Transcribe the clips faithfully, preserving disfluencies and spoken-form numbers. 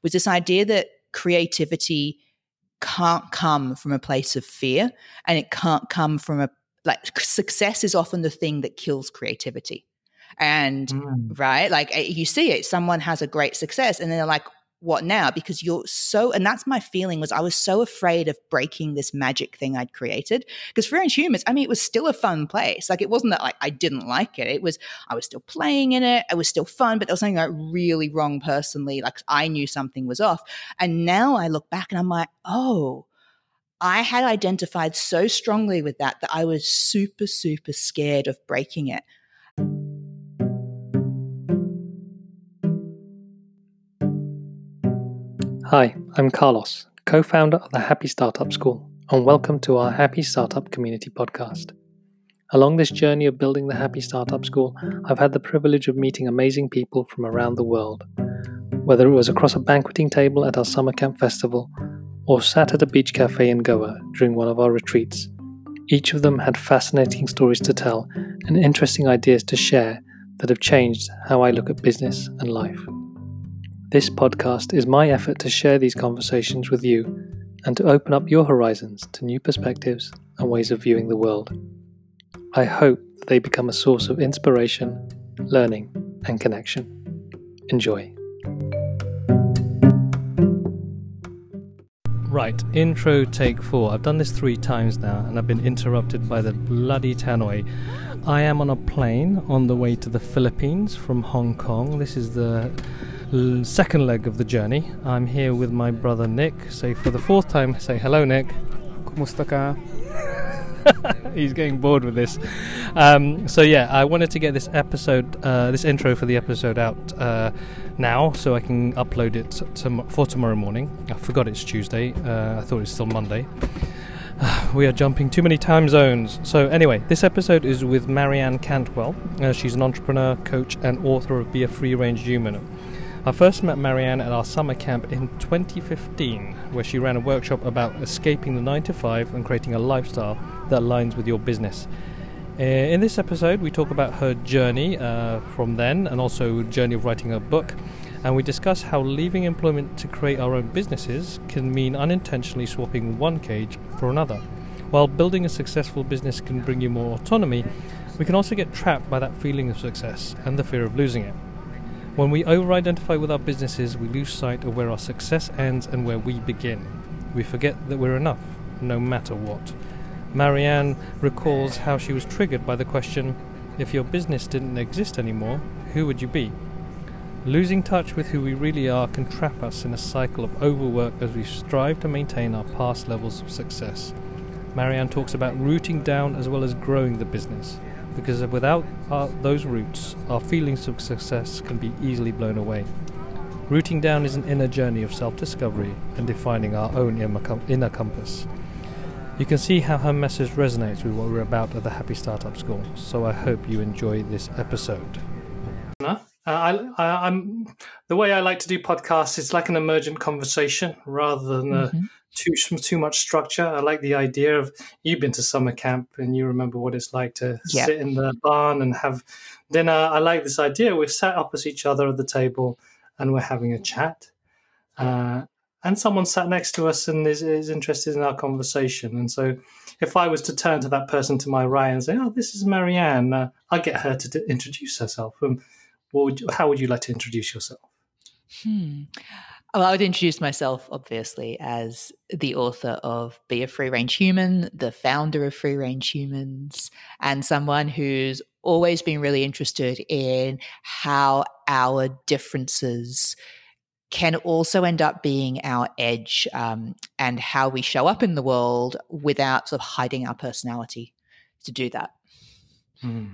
was this idea that creativity can't come from a place of fear, and it can't come from a, like, success is often the thing that kills creativity. And Mm. right, like you see it, someone has a great success and then they're like, what now? Because you're so, and that's my feeling, was I was so afraid of breaking this magic thing I'd created. Because Free Range Humans, I mean, it was still a fun place. Like, it wasn't that like I didn't like it. It was, I was still playing in it. It was still fun, but there was something like really wrong personally. Like, I knew something was off. And now I look back and I'm like, oh, I had identified so strongly with that that I was super, super scared of breaking it. Hi, I'm Carlos, co-founder of the Happy Startup School, and welcome to our Happy Startup Community podcast. Along this journey of building the Happy Startup School, I've had the privilege of meeting amazing people from around the world. Whether it was across a banqueting table at our summer camp festival, or sat at a beach cafe in Goa during one of our retreats, each of them had fascinating stories to tell and interesting ideas to share that have changed how I look at business and life. This podcast is my effort to share these conversations with you and to open up your horizons to new perspectives and ways of viewing the world. I hope that they become a source of inspiration, learning, and connection. Enjoy. Right, intro take four. I've done this three times now and I've been interrupted by the bloody tannoy. I am on a plane on the way to the Philippines from Hong Kong. This is the l- second leg of the journey. I'm here with my brother Nick. Say for the fourth time, say hello, Nick. Kumusta ka? He's getting bored with this. Um, so yeah, I wanted to get this episode, uh, this intro for the episode out uh, now, so I can upload it to, for tomorrow morning. I forgot it's Tuesday. Uh, I thought it's still Monday. We are jumping too many time zones. So anyway, this episode is with Marianne Cantwell. Uh, she's an entrepreneur, coach, and author of Be a Free Range Human. I first met Marianne at our summer camp in twenty fifteen, where she ran a workshop about escaping the nine to five and creating a lifestyle that aligns with your business. Uh, in this episode, we talk about her journey uh, from then, and also journey of writing a book, and we discuss how leaving employment to create our own businesses can mean unintentionally swapping one cage for another. While building a successful business can bring you more autonomy, we can also get trapped by that feeling of success and the fear of losing it. When we over-identify with our businesses, we lose sight of where our success ends and where we begin. We forget that we're enough, no matter what. Marianne recalls how she was triggered by the question, if your business didn't exist anymore, who would you be? Losing touch with who we really are can trap us in a cycle of overwork as we strive to maintain our past levels of success. Marianne talks about rooting down as well as growing the business, because without our, those roots, our feelings of success can be easily blown away. Rooting down is an inner journey of self-discovery and defining our own inner compass. You can see how her message resonates with what we're about at the Happy Startup School, so I hope you enjoy this episode. Uh, I, I, I'm the way I like to do podcasts. It's like an emergent conversation rather than a, Mm-hmm. too too much structure. I like the idea of, you've been to summer camp and you remember what it's like to Yeah. sit in the barn and have dinner. I like this idea. We're sat opposite each other at the table and we're having a chat. Uh, and someone sat next to us and is, is interested in our conversation. And so if I was to turn to that person to my right and say, oh, this is Marianne, uh, I'd get her to t- introduce herself. Um, what would you, how would you like to introduce yourself? Hmm. Well, I would introduce myself, obviously, as the author of Be a Free Range Human, the founder of Free Range Humans, and someone who's always been really interested in how our differences can also end up being our edge, um, and how we show up in the world without sort of hiding our personality to do that. Hmm.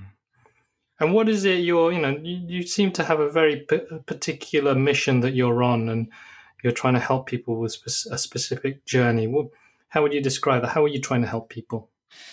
And what is it you're, you know, you, you seem to have a very p- particular mission that you're on, and you're trying to help people with spe- a specific journey. What, how would you describe that? How are you trying to help people?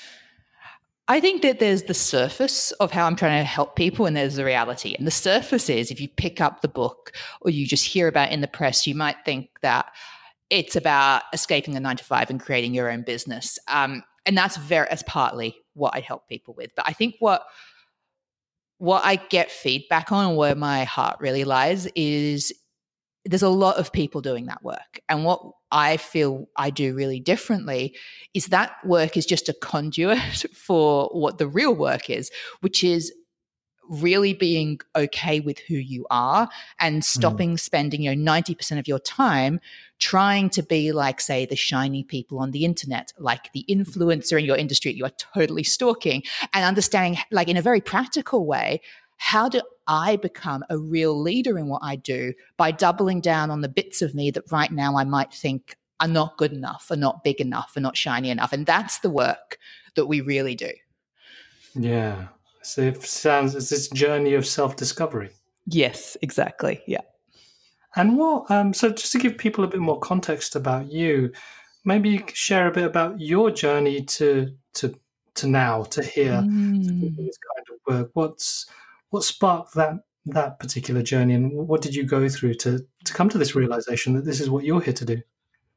I think that there's the surface of how I'm trying to help people, and there's the reality. And the surface is, if you pick up the book or you just hear about it in the press, you might think that it's about escaping the nine to five and creating your own business. Um, and that's very, that's partly what I help people with. But I think what what I get feedback on, and where my heart really lies, is there's a lot of people doing that work. And what I feel I do really differently is that work is just a conduit for what the real work is, which is really being okay with who you are and stopping mm. spending, you know, ninety percent of your time trying to be like, say, the shiny people on the internet, like the influencer in your industry you are totally stalking, and understanding, like, in a very practical way, how do I become a real leader in what I do by doubling down on the bits of me that right now I might think are not good enough, are not big enough, are not shiny enough. And that's the work that we really do. Yeah. So it sounds, it's this journey of self-discovery. Yes, exactly. Yeah. And what, um, so just to give people a bit more context about you, maybe you could share a bit about your journey to to to now, to here, mm. to do this kind of work. What's what sparked that that particular journey, and what did you go through to to come to this realization that this is what you're here to do?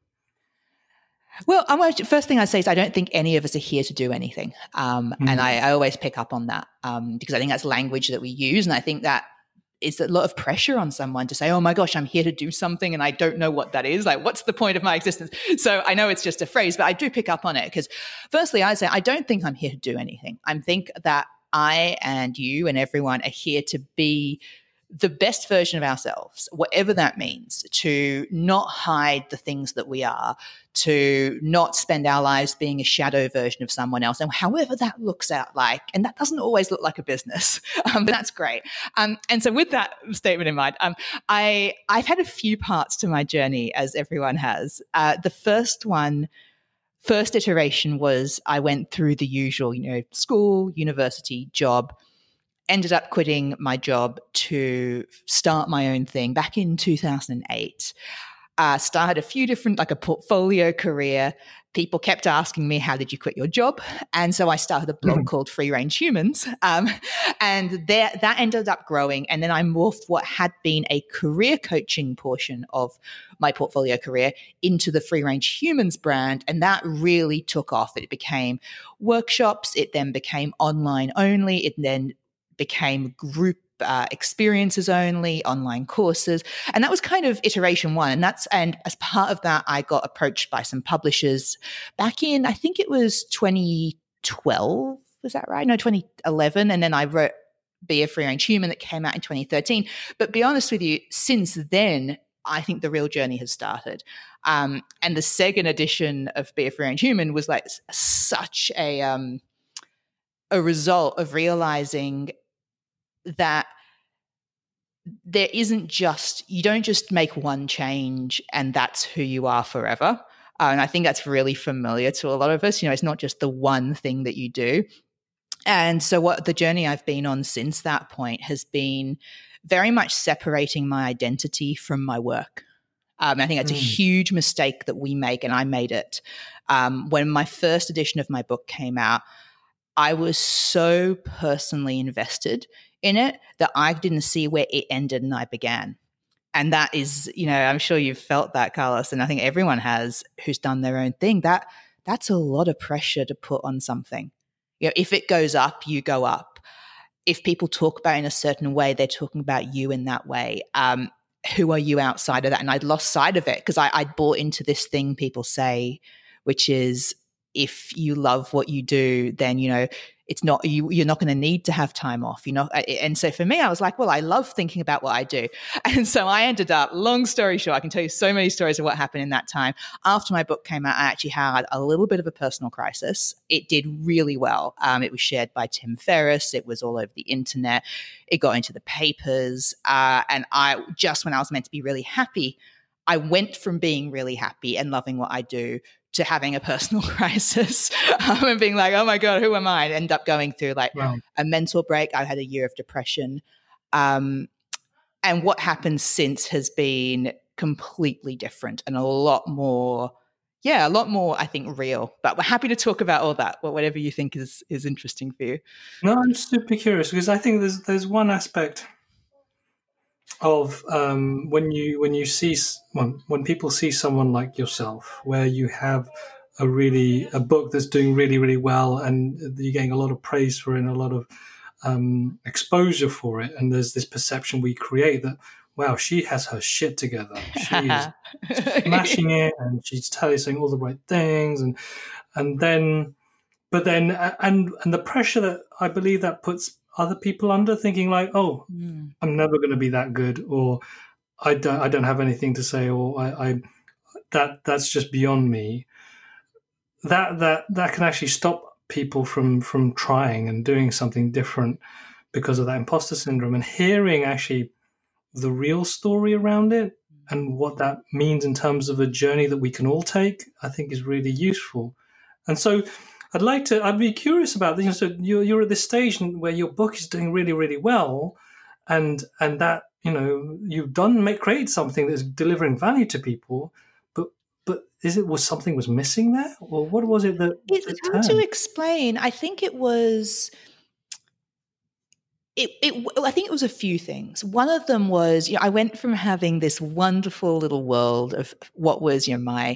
Well, I'm, first thing I say is I don't think any of us are here to do anything. Um, mm. And I, I always pick up on that um, because I think that's language that we use. And I think that is a lot of pressure on someone to say, oh my gosh, I'm here to do something and I don't know what that is. Like, what's the point of my existence? So I know it's just a phrase, but I do pick up on it because firstly, I say, I don't think I'm here to do anything. I think that I and you and everyone are here to be the best version of ourselves, whatever that means, to not hide the things that we are, to not spend our lives being a shadow version of someone else, and however that looks out like. And that doesn't always look like a business, um, but that's great. Um, and so with that statement in mind, um, I, I've had a few parts to my journey, as everyone has. Uh, the first one, first iteration was I went through the usual, you know, school, university, job, ended up quitting my job to start my own thing back in two thousand eight. Uh, started a few different, like a portfolio career. People kept asking me, how did you quit your job? And so I started a blog mm-hmm. called Free Range Humans. Um, and there, that ended up growing. And then I morphed what had been a career coaching portion of my portfolio career into the Free Range Humans brand. And that really took off. It became workshops. It then became online only. It then became group uh, experiences only, online courses. And that was kind of iteration one. And that's, and as part of that, I got approached by some publishers back in, I think it was twenty twelve. Was that right? No, twenty eleven. And then I wrote Be a Free Range Human that came out in twenty thirteen. But be honest with you, since then, I think the real journey has started. Um, and the second edition of Be a Free Range Human was like such a, um, a result of realizing that there isn't just, you don't just make one change and that's who you are forever. Uh, and I think that's really familiar to a lot of us. You know, it's not just the one thing that you do. And so what the journey I've been on since that point has been very much separating my identity from my work. Um, I think that's mm. a huge mistake that we make, and I made it. Um, when my first edition of my book came out, I was so personally invested in it that I didn't see where it ended and I began. And that is, you know, I'm sure you've felt that, Carlos, and I think everyone has who's done their own thing. That that's a lot of pressure to put on something. You know, if it goes up, you go up. If people talk about it in a certain way, they're talking about you in that way. Um, who are you outside of that? And I'd lost sight of it because I I'd bought into this thing people say, which is, if you love what you do, then, you know, it's not, you, you're not going to need to have time off, you know? And so for me, I was like, well, I love thinking about what I do. And so I ended up, long story short, I can tell you so many stories of what happened in that time. After my book came out, I actually had a little bit of a personal crisis. It did really well. Um, it was shared by Tim Ferriss. It was all over the internet. It got into the papers. Uh, and I, just when I was meant to be really happy, I went from being really happy and loving what I do to having a personal crisis um, and being like, oh my God, who am I? And end up going through like wow. a mental break. I had a year of depression. Um, and what happened since has been completely different and a lot more, yeah, a lot more, I think, real. But we're happy to talk about all that, whatever you think is is interesting for you. No, I'm super curious because I think there's there's one aspect of um, when you when you see when, when people see someone like yourself, where you have a really a book that's doing really really well, and you're getting a lot of praise for it and a lot of um, exposure for it, and there's this perception we create that wow, she has her shit together. She is smashing it, and she's telling saying all the right things, and and then, but then, and and the pressure that I believe that puts other people under, thinking like, oh, Mm. I'm never going to be that good, or I don't, I don't have anything to say, or I, I that that's just beyond me. That that that can actually stop people from from trying and doing something different because of that imposter syndrome. And hearing actually the real story around it and what that means in terms of a journey that we can all take, I think is really useful. And so I'd like to, I'd be curious about this. So you're, you're at this stage where your book is doing really, really well. And, and that, you know, you've done, make, create something that's delivering value to people, but, but is it, was something was missing there, or what was it that, It's that hard turned? to explain. I think it was, It, it, I think it was a few things. One of them was, you know, I went from having this wonderful little world of what was, you know, my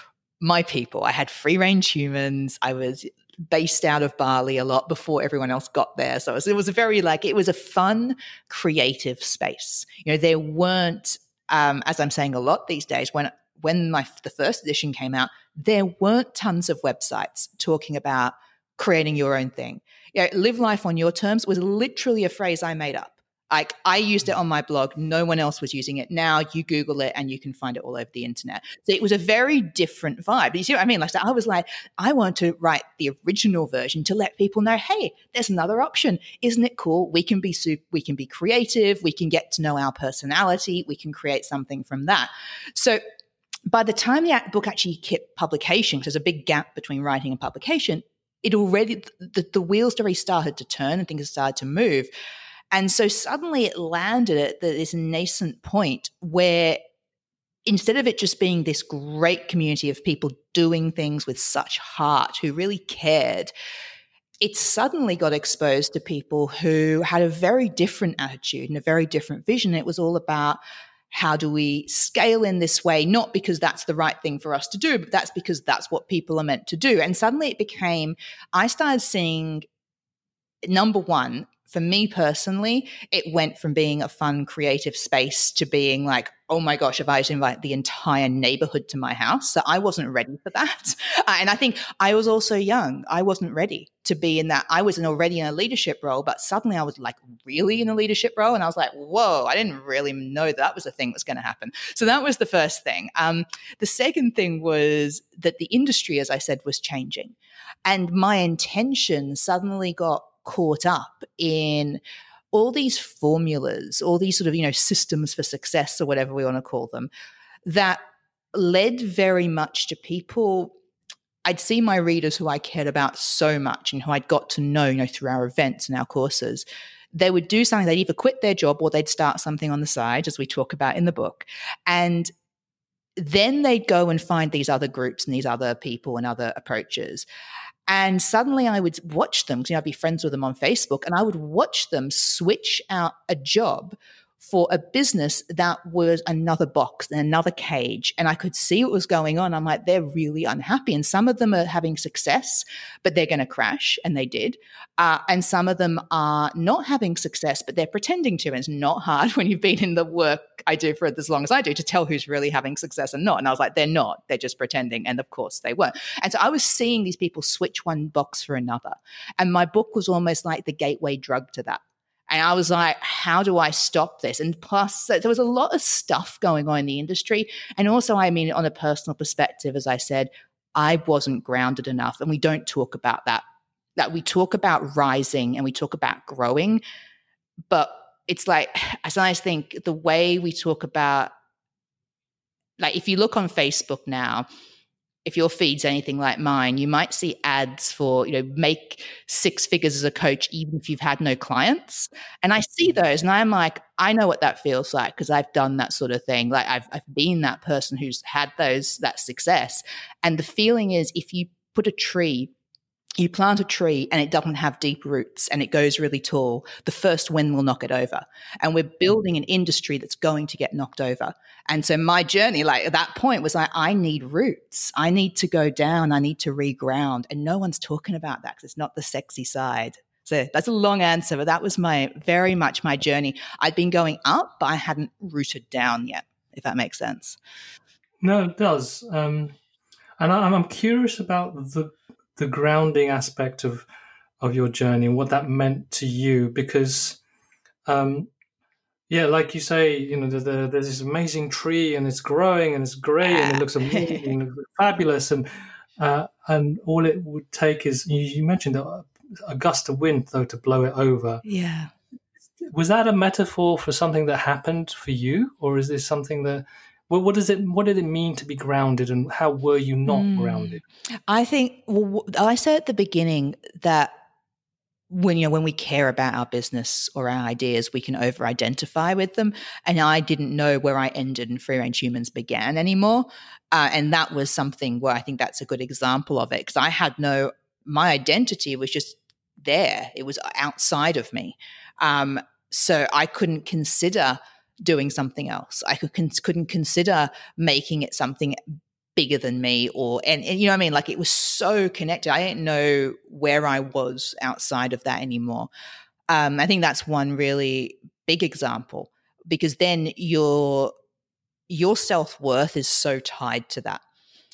my people. I had free range humans. I was based out of Bali a lot before everyone else got there. So it was, it was a very like it was a fun, creative space. You know, there weren't, um, as I'm saying a lot these days, when when my the first edition came out, there weren't tons of websites talking about creating your own thing. You know, live life on your terms was literally a phrase I made up. Like I used it on my blog. No one else was using it. Now you Google it and you can find it all over the internet. So it was a very different vibe. You see what I mean? Like so I was like, I want to write the original version to let people know, hey, there's another option. Isn't it cool? We can be super, we can be creative. We can get to know our personality. We can create something from that. So by the time the book actually hit publication, because there's a big gap between writing and publication, it already the, the wheels already started to turn and things started to move. And so suddenly it landed at this nascent point where instead of it just being this great community of people doing things with such heart who really cared, it suddenly got exposed to people who had a very different attitude and a very different vision. It was all about, how do we scale in this way? Not because that's the right thing for us to do, but that's because that's what people are meant to do. And suddenly it became, I started seeing, number one, for me personally, it went from being a fun, creative space to being like, oh my gosh, if I was to invite the entire neighborhood to my house. So I wasn't ready for that. Uh, and I think I was also young. I wasn't ready to be in that. I was in already in a leadership role, but suddenly I was like really in a leadership role. And I was like, whoa, I didn't really know that, that was a thing that was going to happen. So that was the first thing. Um, the second thing was that the industry, as I said, was changing. And my intention suddenly got caught up in all these formulas, all these sort of, you know, systems for success or whatever we want to call them, that led very much to people. I'd see my readers who I cared about so much and who I'd got to know, you know, through our events and our courses. They would do something, they'd either quit their job or they'd start something on the side, as we talk about in the book. And then they'd go and find these other groups and these other people and other approaches. And suddenly I would watch them, because you know, I'd be friends with them on Facebook, and I would watch them switch out a job for a business that was another box and another cage. And I could see what was going on. I'm like, they're really unhappy. And some of them are having success, but they're going to crash. And they did. Uh, and some of them are not having success, but they're pretending to. And it's not hard when you've been in the work I do for as long as I do to tell who's really having success and not. And I was like, they're not. They're just pretending. And of course they weren't. And so I was seeing these people switch one box for another. And my book was almost like the gateway drug to that. And I was like, how do I stop this? And plus, there was a lot of stuff going on in the industry. And also, I mean, on a personal perspective, as I said, I wasn't grounded enough. And we don't talk about that. That we talk about rising and we talk about growing. But it's like, I sometimes think the way we talk about, like, if you look on Facebook now, if your feed's anything like mine, you might see ads for, you know, make six figures as a coach, even if you've had no clients. And I see those and I'm like, I know what that feels like because I've done that sort of thing. Like I've, I've been that person who's had those, that success. And the feeling is if you put a tree, you plant a tree and it doesn't have deep roots and it goes really tall, the first wind will knock it over. And we're building an industry that's going to get knocked over. And so my journey, like at that point, was like, I need roots. I need to go down. I need to reground. And no one's talking about that because it's not the sexy side. So that's a long answer, but that was my very much my journey. I'd been going up, but I hadn't rooted down yet, if that makes sense. No, it does. Um, and I, I'm curious about the the grounding aspect of of your journey and what that meant to you, because, um, yeah, like you say, you know, the, the, there's this amazing tree and it's growing and it's great and it looks amazing, and fabulous, and uh, and all it would take is you, you mentioned a, a gust of wind though to blow it over. Yeah. Was that a metaphor for something that happened for you, or is this something that? Well, what does it? What did it mean to be grounded, and how were you not mm. grounded? I think well, I said at the beginning that when you know when we care about our business or our ideas, we can over-identify with them, and I didn't know where I ended and Free Range Humans began anymore, uh, and that was something where I think that's a good example of it, because I had no my identity was just there; it was outside of me, um, so I couldn't consider doing something else. I could, couldn't consider making it something bigger than me, or and, and you know what I mean, like it was so connected. I didn't know where I was outside of that anymore. um I think that's one really big example, because then your your self-worth is so tied to that.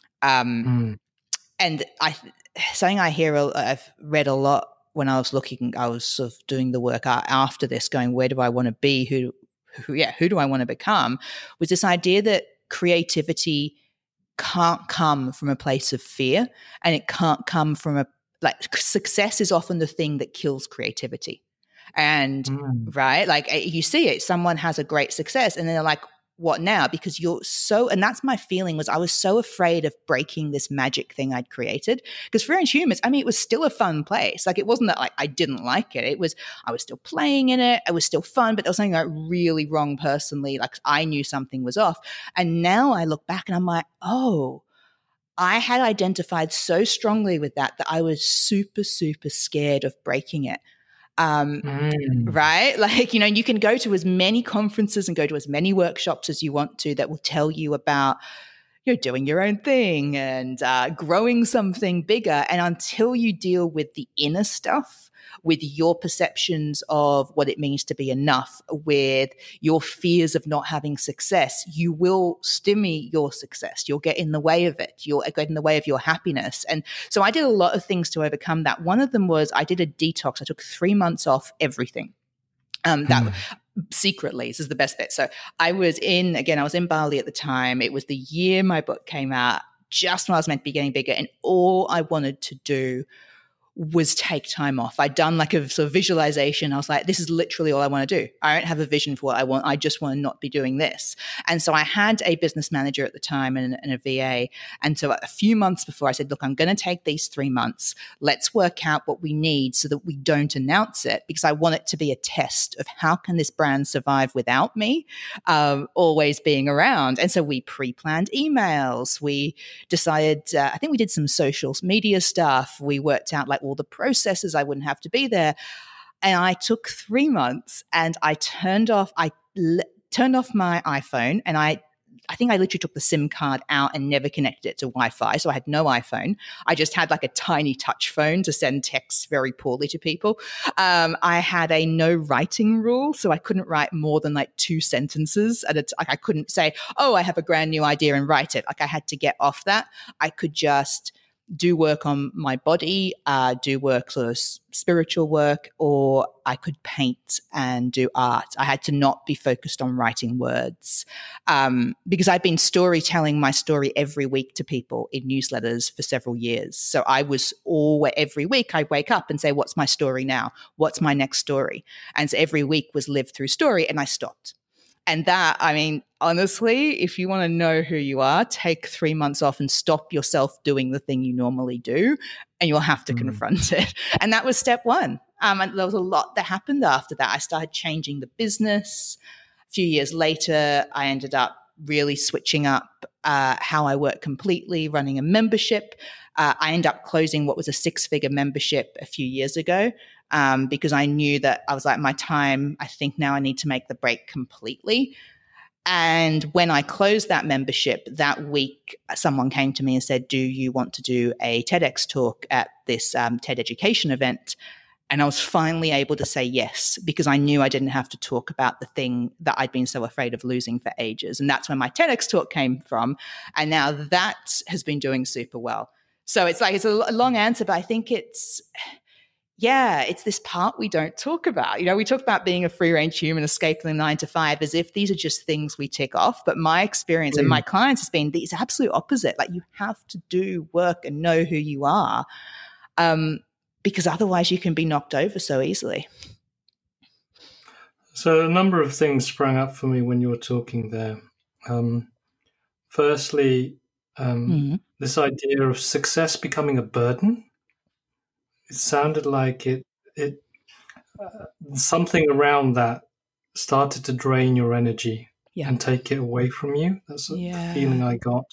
um mm. And I something I hear I've read a lot when I was looking I was sort of doing the work after this, going, where do I want to be, who who yeah who do I want to become, was this idea that creativity can't come from a place of fear, and it can't come from a like success is often the thing that kills creativity. And mm. right, like you see it, someone has a great success and then they're like, what now? Because you're so, and that's my feeling, was I was so afraid of breaking this magic thing I'd created. Because Free Range Humans, I mean, it was still a fun place. Like it wasn't that like I didn't like it. It was, I was still playing in it. It was still fun, but there was something like really wrong personally. Like I knew something was off. And now I look back and I'm like, oh, I had identified so strongly with that that I was super, super scared of breaking it. Um, mm. Right? Like, you know, you can go to as many conferences and go to as many workshops as you want to that will tell you about, you know, doing your own thing and uh, growing something bigger. And until you deal with the inner stuff, with your perceptions of what it means to be enough, with your fears of not having success, you will stymie your success. You'll get in the way of it. You'll get in the way of your happiness. And so I did a lot of things to overcome that. One of them was I did a detox. I took three months off everything. Um, that mm. secretly, this is the best bit. So I was in, again, I was in Bali at the time. It was the year my book came out, just when I was meant to be getting bigger. And all I wanted to do was take time off. I'd done like a sort of visualization. I was like, this is literally all I want to do. I don't have a vision for what I want. I just want to not be doing this. And so I had a business manager at the time and, and a V A. And so a few months before I said, look, I'm going to take these three months. Let's work out what we need so that we don't announce it, because I want it to be a test of how can this brand survive without me um, always being around. And so we pre-planned emails. We decided, uh, I think we did some social media stuff. We worked out like all the processes, I wouldn't have to be there. And I took three months and I turned off, I l- turned off my iPhone, and I I think I literally took the SIM card out and never connected it to Wi-Fi. So I had no iPhone. I just had like a tiny touch phone to send texts very poorly to people. Um, I had a no writing rule. So I couldn't write more than like two sentences at a t- like I couldn't say, oh, I have a brand new idea and write it. Like I had to get off that. I could just do work on my body, uh, do work, sort of spiritual work, or I could paint and do art. I had to not be focused on writing words um, because I've been storytelling my story every week to people in newsletters for several years. So I was all every week I wake up and say, what's my story now? What's my next story? And so every week was lived through story, and I stopped. And that, I mean, honestly, if you want to know who you are, take three months off and stop yourself doing the thing you normally do, and you'll have to mm. confront it. And that was step one. Um, and there was a lot that happened after that. I started changing the business. A few years later, I ended up really switching up uh, how I work completely, running a membership. Uh, I ended up closing what was a six-figure membership a few years ago. Um, because I knew that I was like, my time, I think now I need to make the break completely. And when I closed that membership that week, someone came to me and said, do you want to do a TEDx talk at this um, TED education event? And I was finally able to say yes because I knew I didn't have to talk about the thing that I'd been so afraid of losing for ages. And that's where my TEDx talk came from. And now that has been doing super well. So it's like, it's a long answer, but I think it's, yeah, it's this part we don't talk about. You know, we talk about being a free range human, escaping the nine to five as if these are just things we tick off. But my experience mm. and my clients has been the absolute opposite. Like you have to do work and know who you are. Um, because otherwise you can be knocked over so easily. So a number of things sprang up for me when you were talking there. Um, firstly, um, mm-hmm. this idea of success becoming a burden. It sounded like it, it uh, something around that started to drain your energy yeah. and take it away from you. That's yeah. the feeling I got.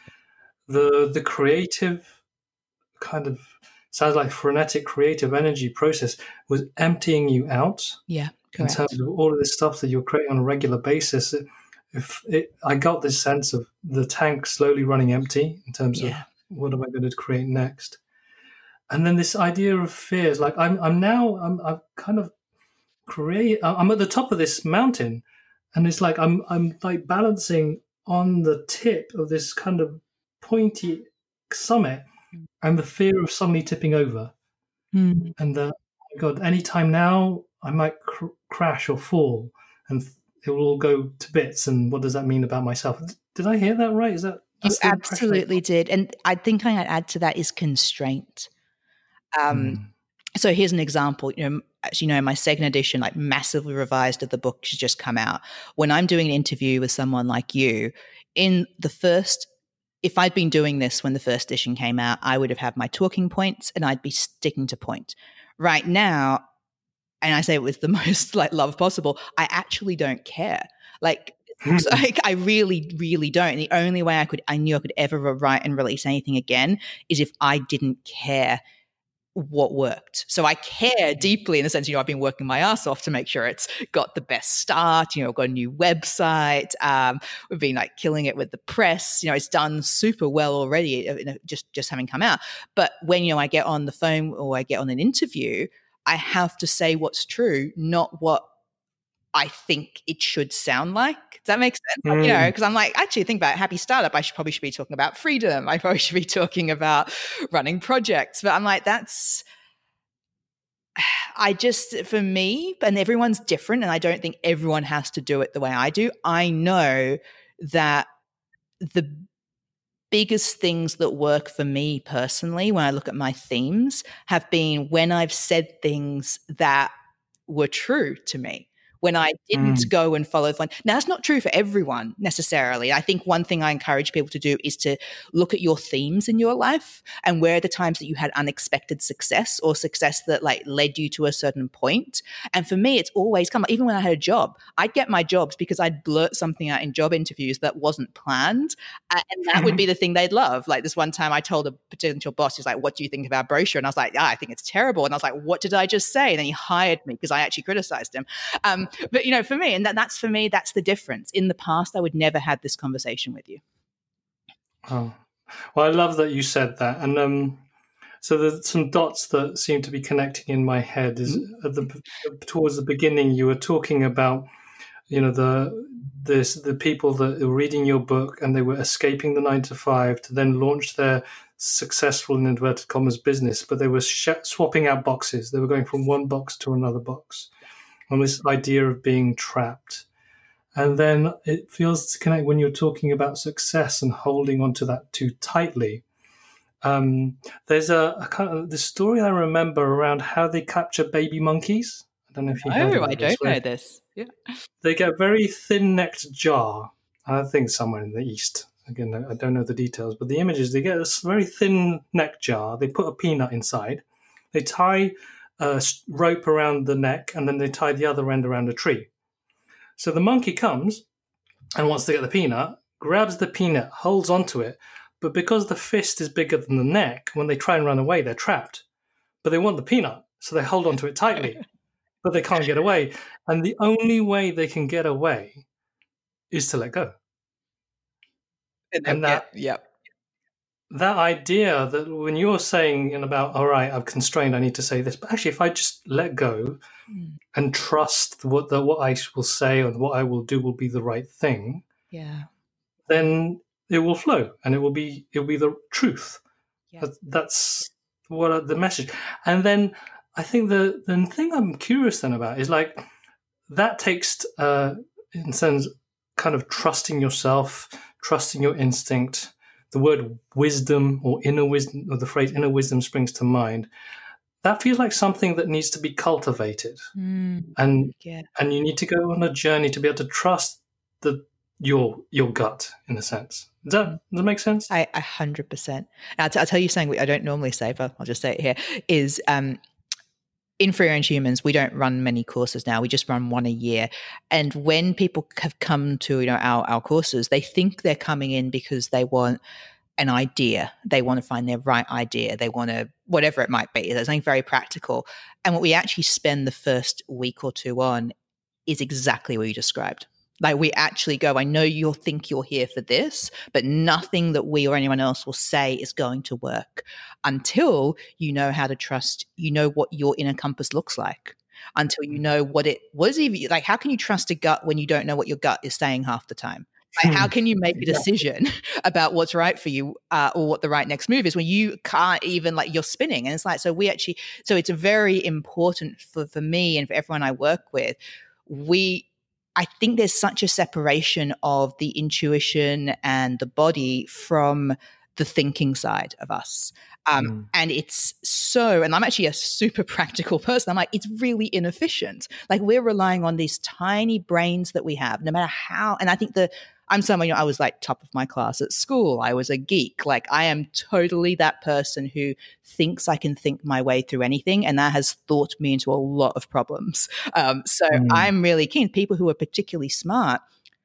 The the creative kind of sounds like frenetic creative energy process was emptying you out. Yeah, correct. In terms of all of this stuff that you're creating on a regular basis. If it, I got this sense of the tank slowly running empty in terms yeah. of what am I going to create next, and then this idea of fears. Like I'm, I'm now, I'm, I'm kind of create. I'm at the top of this mountain, and it's like I'm, I'm like balancing on the tip of this kind of pointy summit. And the fear of suddenly tipping over. Mm. And the, oh my God, anytime now I might cr- crash or fall and it will all go to bits. And what does that mean about myself? Did I hear that right? Is that You absolutely did. And I think I I'd add to that is constraint. Um, mm. So here's an example. You know, as you know, my second edition, like massively revised of the book, has just come out. When I'm doing an interview with someone like you, in the first if I'd been doing this when the first edition came out, I would have had my talking points and I'd be sticking to point. Right now, and I say it with the most like love possible, I actually don't care. Like, so I, I really, really don't. And the only way I could, I knew I could ever write and release anything again is if I didn't care what worked. So I care deeply in the sense, you know, I've been working my ass off to make sure it's got the best start, you know, got a new website. Um, we've been like killing it with the press, you know, it's done super well already, you know, just, just having come out. But when, you know, I get on the phone or I get on an interview, I have to say what's true, not what I think it should sound like. Does that make sense? Mm. Like, you know, because I'm like, actually think about Happy Startup. I should probably should be talking about freedom. I probably should be talking about running projects. But I'm like, that's, I just, for me, and everyone's different. And I don't think everyone has to do it the way I do. I know that the biggest things that work for me personally, when I look at my themes, have been when I've said things that were true to me. When I didn't mm. go and follow the fun. Now, that's not true for everyone necessarily. I think one thing I encourage people to do is to look at your themes in your life and where are the times that you had unexpected success or success that like led you to a certain point. And for me, it's always come, even when I had a job, I'd get my jobs because I'd blurt something out in job interviews that wasn't planned. Uh, and that would be the thing they'd love. Like this one time I told a potential boss, he's like, what do you think of our brochure? And I was like, yeah, I think it's terrible. And I was like, what did I just say? And then he hired me because I actually criticized him. Um, But, you know, for me, and that, that's for me, that's the difference. In the past, I would never have this conversation with you. Oh, well, I love that you said that. And um, so there's some dots that seem to be connecting in my head. Is mm-hmm. at the, towards the beginning, you were talking about, you know, the this the people that were reading your book and they were escaping the nine to five to then launch their successful, in inverted commas, business, but they were sh- swapping out boxes. They were going from one box to another box. On this idea of being trapped. And then it feels to connect when you're talking about success and holding onto that too tightly. Um, there's a, a kind of the story I remember around how they capture baby monkeys. I don't know if you heard Oh, about I this, don't know this. Yeah. They get a very thin-necked jar. I think somewhere in the East. Again, I don't know the details, but the image is they get this very thin neck jar. They put a peanut inside. They tie a rope around the neck, and then they tie the other end around a tree. So the monkey comes and wants to get the peanut, grabs the peanut, holds onto it, but because the fist is bigger than the neck, when they try and run away, they're trapped. But they want the peanut, so they hold onto it tightly, but they can't get away. And the only way they can get away is to let go. And, and that, yeah, yep. that idea that when you're saying in about, all right, I'm constrained, I need to say this, but actually, if I just let go Mm. and trust what the, what I will say and what I will do will be the right thing, Yeah. then it will flow and it will be it will be the truth. Yeah. That, that's what are the message. And then I think the the thing I'm curious then about is like that takes uh, in sense kind of trusting yourself, trusting your instinct. The word wisdom or inner wisdom, or the phrase inner wisdom springs to mind. That feels like something that needs to be cultivated, Mm. and Yeah. and you need to go on a journey to be able to trust the your your gut in a sense. Does that does that make sense? I a hundred percent. I'll, t- I'll tell you something I don't normally say, but I'll just say it here. Is um, in Free Range Humans, we don't run many courses now. We just run one a year. And when people have come to you know our our courses, they think they're coming in because they want an idea. They want to find their right idea. They want to, whatever it might be. There's something very practical. And what we actually spend the first week or two on is exactly what you described. Like we actually go, I know you'll think you're here for this, but nothing that we or anyone else will say is going to work until you know how to trust, you know what your inner compass looks like, until you know what it was. Even like, how can you trust a gut when you don't know what your gut is saying half the time? Like, how can you make a decision about what's right for you uh, or what the right next move is when you can't even like you're spinning? And it's like, so we actually, so it's very important for, for me and for everyone I work with. We, I think there's such a separation of the intuition and the body from the thinking side of us. Um, mm. And it's so, and I'm actually a super practical person. I'm like, it's really inefficient. Like we're relying on these tiny brains that we have, no matter how. And I think the, I'm someone, you know, I was like top of my class at school. I was a geek. Like I am totally that person who thinks I can think my way through anything. And that has thought me into a lot of problems. Um, so mm. I'm really keen. People who are particularly smart,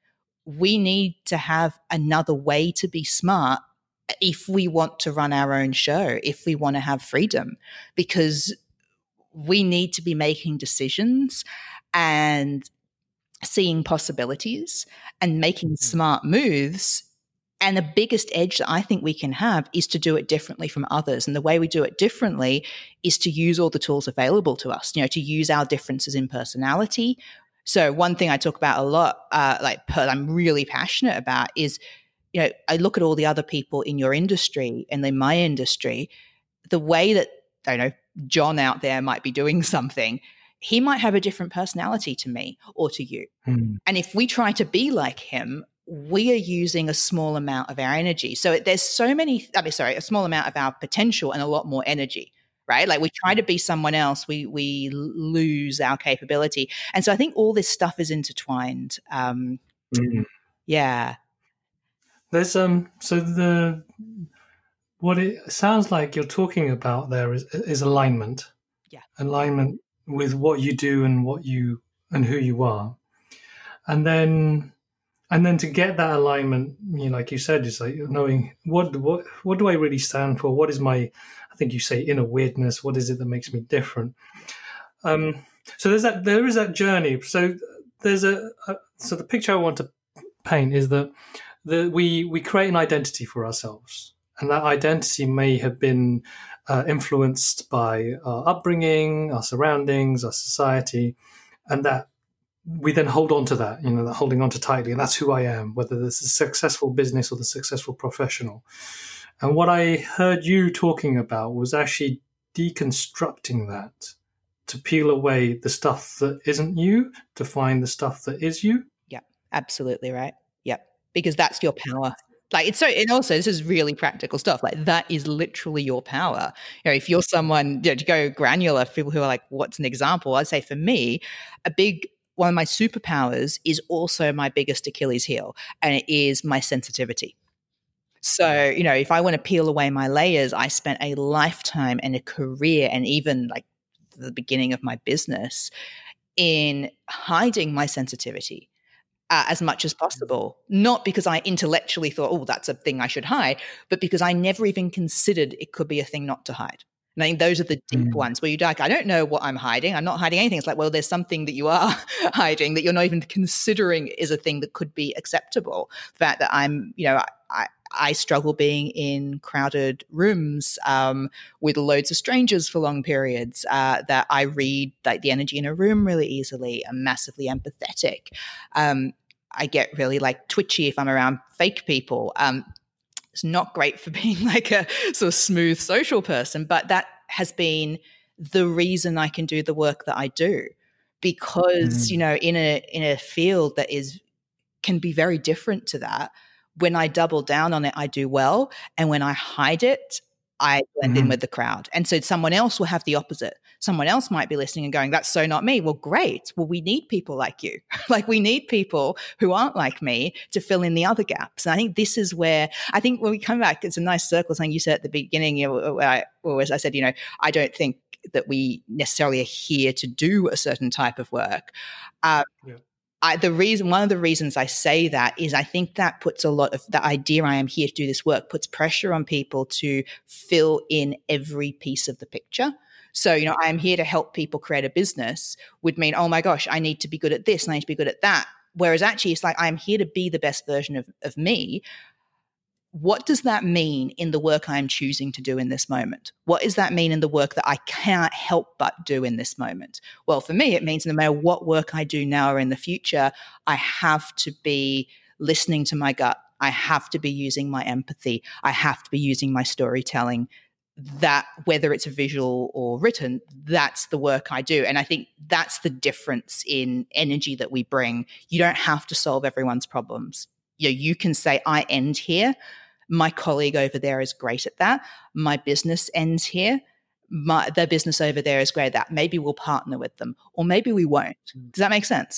we need to have another way to be smart if we want to run our own show, if we want to have freedom, because we need to be making decisions and seeing possibilities and making smart moves. And the biggest edge that I think we can have is to do it differently from others. And the way we do it differently is to use all the tools available to us, you know, to use our differences in personality. So one thing I talk about a lot, uh, like I'm really passionate about is, you know, I look at all the other people in your industry and in my industry, the way that, I don't know, John out there might be doing something, he might have a different personality to me or to you. Mm. And if we try to be like him, we are using a small amount of our energy. So there's so many, I mean, sorry, a small amount of our potential and a lot more energy, right? Like we try to be someone else, we we lose our capability. And so I think all this stuff is intertwined. Um, mm. Yeah. There's um so the what it sounds like you're talking about there is is alignment. Yeah. Alignment with what you do and what you and who you are. And then and then to get that alignment, you know, like you said, is like knowing what what what do I really stand for? What is my, I think you say inner weirdness, what is it that makes me different? Um so there's that there is that journey. So there's a, a so the picture I want to paint is that the, we we create an identity for ourselves, and that identity may have been uh, influenced by our upbringing, our surroundings, our society, and that we then hold on to that, you know, that holding on to tightly, and that's who I am, whether this is a successful business or the successful professional. And what I heard you talking about was actually deconstructing that, to peel away the stuff that isn't you, to find the stuff that is you. Yeah, absolutely right. Yep. Because that's your power. Like it's so, and also this is really practical stuff. Like that is literally your power. You know, if you're someone, you know, to go granular, people who are like, what's an example? I'd say for me, a big, one of my superpowers is also my biggest Achilles heel, and it is my sensitivity. So, you know, if I want to peel away my layers, I spent a lifetime and a career and even like the beginning of my business in hiding my sensitivity. Uh, as much as possible, not because I intellectually thought, oh, that's a thing I should hide, but because I never even considered it could be a thing not to hide. And I think those are the deep mm. ones where you're like, I don't know what I'm hiding. I'm not hiding anything. It's like, well, there's something that you are hiding that you're not even considering is a thing that could be acceptable. The fact that I'm, you know, I, I struggle being in crowded rooms um, with loads of strangers for long periods, uh, that I read like the energy in a room really easily. I'm massively empathetic. Um, I get really like twitchy if I'm around fake people. Um, it's not great for being like a sort of smooth social person, but that has been the reason I can do the work that I do, because, mm. you know, in a in a field that is can be very different to that, when I double down on it, I do well. And when I hide it, I blend mm-hmm. in with the crowd. And so someone else will have the opposite. Someone else might be listening and going, that's so not me. Well, great. Well, we need people like you. Like we need people who aren't like me to fill in the other gaps. And I think this is where, I think when we come back, it's a nice circle, something you said at the beginning, you know, I, or as I said, you know, I don't think that we necessarily are here to do a certain type of work. Um, yeah. I, the reason, one of the reasons I say that is I think that puts a lot of the idea I am here to do this work puts pressure on people to fill in every piece of the picture. So, you know, I am here to help people create a business would mean, oh my gosh, I need to be good at this and I need to be good at that. Whereas actually it's like, I'm here to be the best version of, of me. What does that mean in the work I'm choosing to do in this moment? What does that mean in the work that I can't help but do in this moment? Well, for me, it means no matter what work I do now or in the future, I have to be listening to my gut. I have to be using my empathy. I have to be using my storytelling. That, whether it's visual or written, that's the work I do. And I think that's the difference in energy that we bring. You don't have to solve everyone's problems. You know, you can say, I end here. My colleague over there is great at that. My business ends here. My, the business over there is great at that. Maybe we'll partner with them, or maybe we won't. Does that make sense?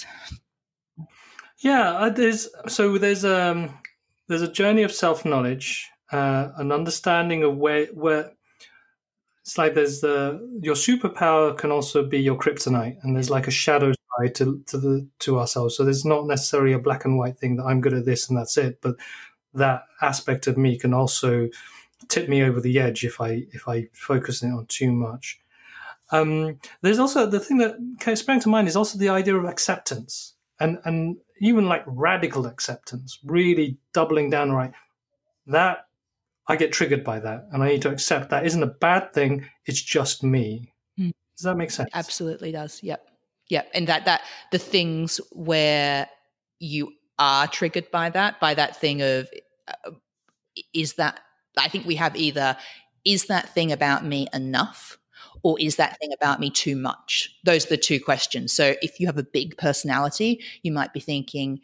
Yeah, there's so there's um there's a journey of self-knowledge, uh, an understanding of where where it's like there's the your superpower can also be your kryptonite, and there's like a shadow side to to the to ourselves. So there's not necessarily a black and white thing that I'm good at this and that's it, but that aspect of me can also tip me over the edge if I if I focus on too much. Um, there's also the thing that kind of sprang to mind is also the idea of acceptance, and and even like radical acceptance, really doubling down. Right, that I get triggered by that, and I need to accept that isn't a bad thing. It's just me. Mm. Does that make sense? It absolutely does. Yep, yep. And that that the things where you are triggered by that, by that thing of. Uh, is that I think we have either is that thing about me enough or is that thing about me too much? Those are the two questions. So if you have a big personality, you might be thinking,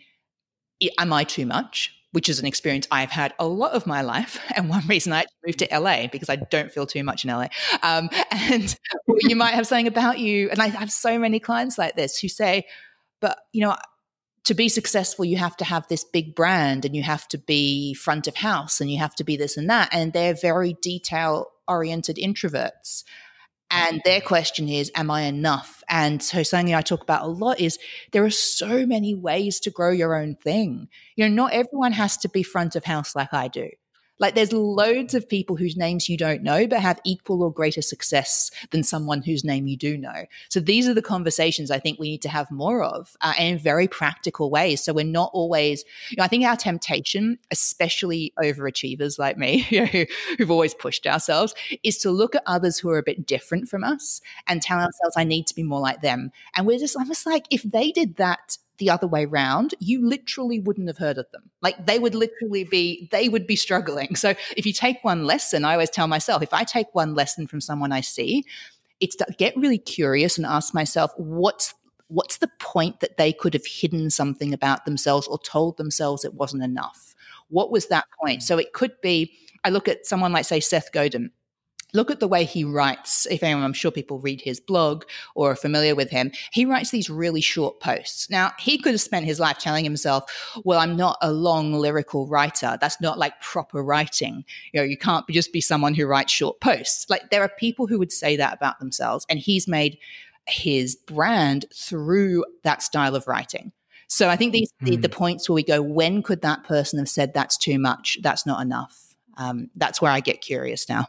am I too much? Which is an experience I've had a lot of my life. And one reason I moved to L A because I don't feel too much in L A. Um, and you might have something about you. And I have so many clients like this who say, but, you know, to be successful, you have to have this big brand and you have to be front of house and you have to be this and that. And they're very detail-oriented introverts. And their question is, am I enough? And so something I talk about a lot is there are so many ways to grow your own thing. You know, not everyone has to be front of house like I do. Like there's loads of people whose names you don't know but have equal or greater success than someone whose name you do know. So these are the conversations I think we need to have more of uh, and in very practical ways. So we're not always, you know, I think our temptation, especially overachievers like me, you know, who, who've always pushed ourselves, is to look at others who are a bit different from us and tell ourselves, I need to be more like them. And we're just, I'm just like, if they did that the other way round, you literally wouldn't have heard of them. Like they would literally be, they would be struggling. So if you take one lesson, I always tell myself, if I take one lesson from someone I see, it's to get really curious and ask myself, what's what's the point that they could have hidden something about themselves or told themselves it wasn't enough? What was that point? So it could be, I look at someone like, say, Seth Godin. Look at the way he writes. If anyone, I'm sure people read his blog or are familiar with him. He writes these really short posts. Now, he could have spent his life telling himself, well, I'm not a long lyrical writer. That's not like proper writing. You know, you can't just be someone who writes short posts. Like there are people who would say that about themselves. And he's made his brand through that style of writing. So I think these are mm. the, the points where we go, when could that person have said that's too much? That's not enough. Um, that's where I get curious now.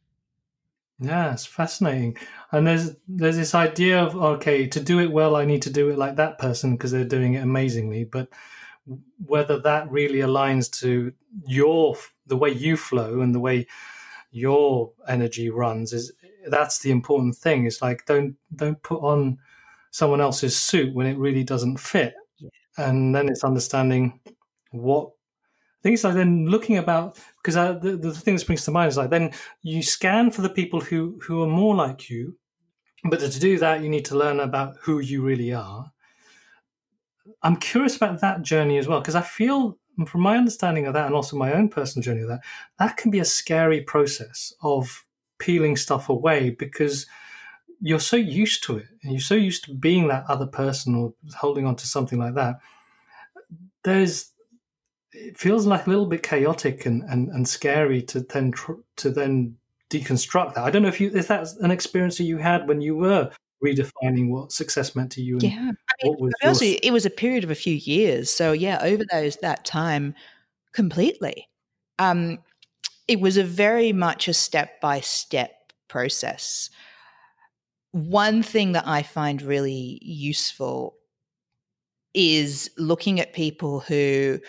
Yeah, it's fascinating. And there's there's this idea of, okay, to do it well, I need to do it like that person because they're doing it amazingly. But whether that really aligns to your the way you flow and the way your energy runs is that's the important thing. It's like don't don't put on someone else's suit when it really doesn't fit. Yeah. And then it's understanding what I think it's like then looking about, because uh, the, the thing that springs to mind is like then you scan for the people who, who are more like you, but to do that, you need to learn about who you really are. I'm curious about that journey as well, because I feel from my understanding of that and also my own personal journey of that, that can be a scary process of peeling stuff away because you're so used to it and you're so used to being that other person or holding on to something like that. There's it feels like a little bit chaotic and, and, and scary to then tr- to then deconstruct that. I don't know if you if that's an experience that you had when you were redefining what success meant to you. And yeah, I mean, what was also your... it was a period of a few years. So yeah, over those that time, completely, um, it was a very much a step by step process. One thing that I find really useful is looking at people who.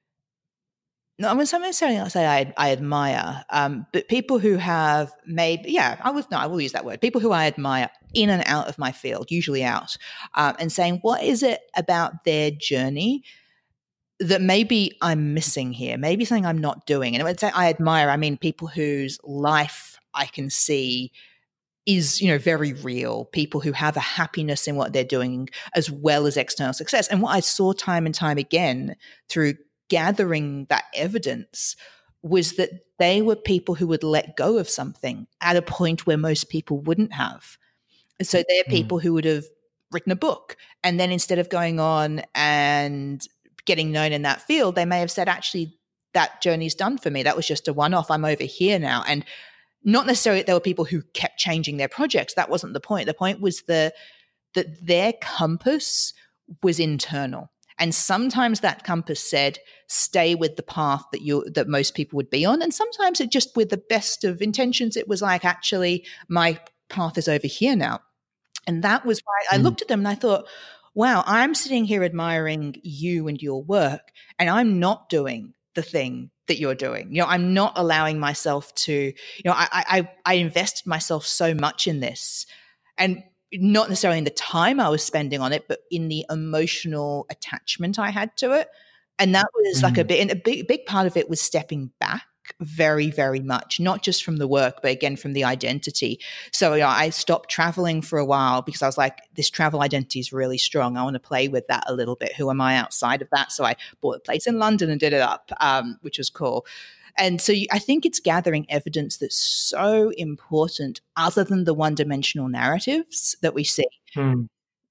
No, I'm not necessarily say I, I admire, um, but people who have made, yeah, I was no, I will use that word. People who I admire in and out of my field, usually out, um, and saying, what is it about their journey that maybe I'm missing here? Maybe something I'm not doing. And when I say I admire, I mean people whose life I can see is, you know, very real. People who have a happiness in what they're doing as well as external success. And what I saw time and time again through gathering that evidence was that they were people who would let go of something at a point where most people wouldn't have. And so they're people mm. who would have written a book, and then instead of going on and getting known in that field, they may have said, actually, that journey's done for me. That was just a one-off. I'm over here now. And not necessarily that there were people who kept changing their projects. That wasn't the point. The point was the that their compass was internal. And sometimes that compass said, stay with the path that you that most people would be on. And sometimes it just, with the best of intentions, it was like, actually, my path is over here now. And that was why I mm. looked at them and I thought, wow, I'm sitting here admiring you and your work, and I'm not doing the thing that you're doing. You know, I'm not allowing myself to, you know, I I, I invested myself so much in this. And not necessarily in the time I was spending on it, but in the emotional attachment I had to it. And that was mm. like a bit, and a big, big part of it was stepping back very, very much, not just from the work, but again, from the identity. So you know, I stopped traveling for a while because I was like, this travel identity is really strong. I want to play with that a little bit. Who am I outside of that? So I bought a place in London and did it up, um, which was cool. And so you, I think it's gathering evidence that's so important other than the one-dimensional narratives that we see. Hmm.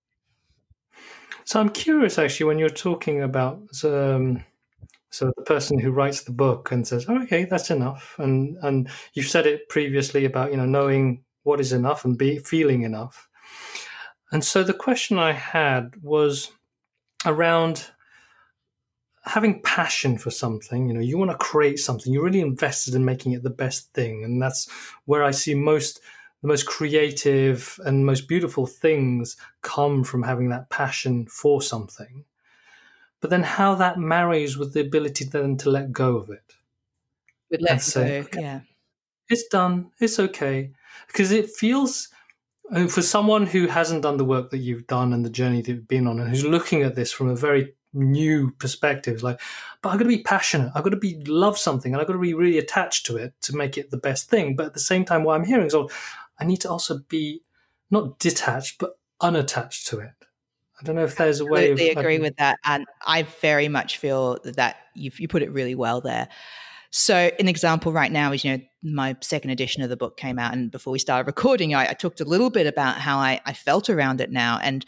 So I'm curious, actually, when you're talking about um, so the person who writes the book and says, oh, okay, that's enough. And and you've said it previously about, you know, knowing what is enough and be feeling enough. And so the question I had was around having passion for something. You know, you want to create something, you're really invested in making it the best thing. And that's where I see most, the most creative and most beautiful things come from having that passion for something. But then how that marries with the ability then to let go of it. With let go, okay, yeah. It's done, it's okay. Because it feels, for someone who hasn't done the work that you've done and the journey that you've been on, and who's looking at this from a very new perspectives, like, but I've got to be passionate, I've got to be love something, and I've got to be really attached to it to make it the best thing. But at the same time, what I'm hearing is, oh, I need to also be not detached but unattached to it. I don't know if there's a way. Absolutely of, agree I, with that, and I very much feel that you've, you put it really well there. So an example right now is, you know, my second edition of the book came out, and before we started recording, I, I talked a little bit about how I, I felt around it now. And